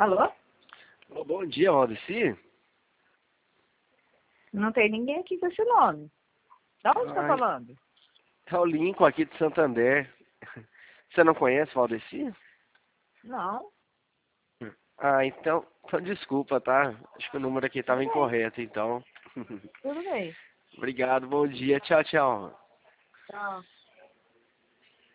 Alô? Ô, bom dia, Valdeci. Não tem ninguém aqui com esse nome. Da onde você tá Ai. falando? É o Lincoln aqui de Santander. Você não conhece Valdeci? Não. Ah, então desculpa, tá? Acho que o número aqui estava Tudo bem. incorreto, então. Tudo bem. Obrigado, bom dia. Tchau, tchau. Tchau.